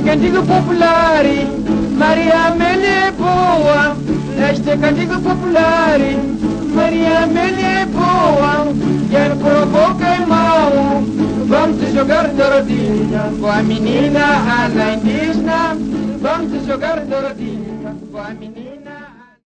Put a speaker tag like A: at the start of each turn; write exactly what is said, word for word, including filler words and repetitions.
A: cantigo popular, Maria Amélia é boa. Este cantigo popular, Maria Amélia é boa. Quem provoca é mau. Vamos jogar douradinha com a menina Ana indígena. Vamos jogar douradinha com a menina.